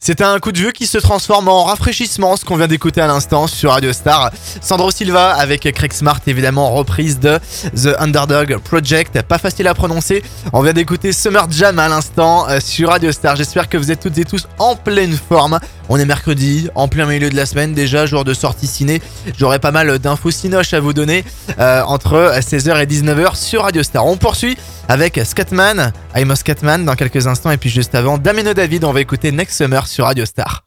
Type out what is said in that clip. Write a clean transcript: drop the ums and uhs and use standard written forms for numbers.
C'était un coup de vieux qui se transforme en rafraîchissement, ce qu'on vient d'écouter à l'instant sur Radio Star. Sandro Silva avec Craig Smart, évidemment reprise de The Underdog Project, pas facile à prononcer. On vient d'écouter Summer Jam à l'instant sur Radio Star. J'espère que vous êtes toutes et tous en pleine forme. On est mercredi, en plein milieu de la semaine déjà, jour de sortie ciné. J'aurai pas mal d'infos cinoches à vous donner entre 16h et 19h sur Radio Star. On poursuit avec Scatman, I'm a Scatman dans quelques instants, et puis juste avant Damien David, on va écouter Next Summer sur Radio Star.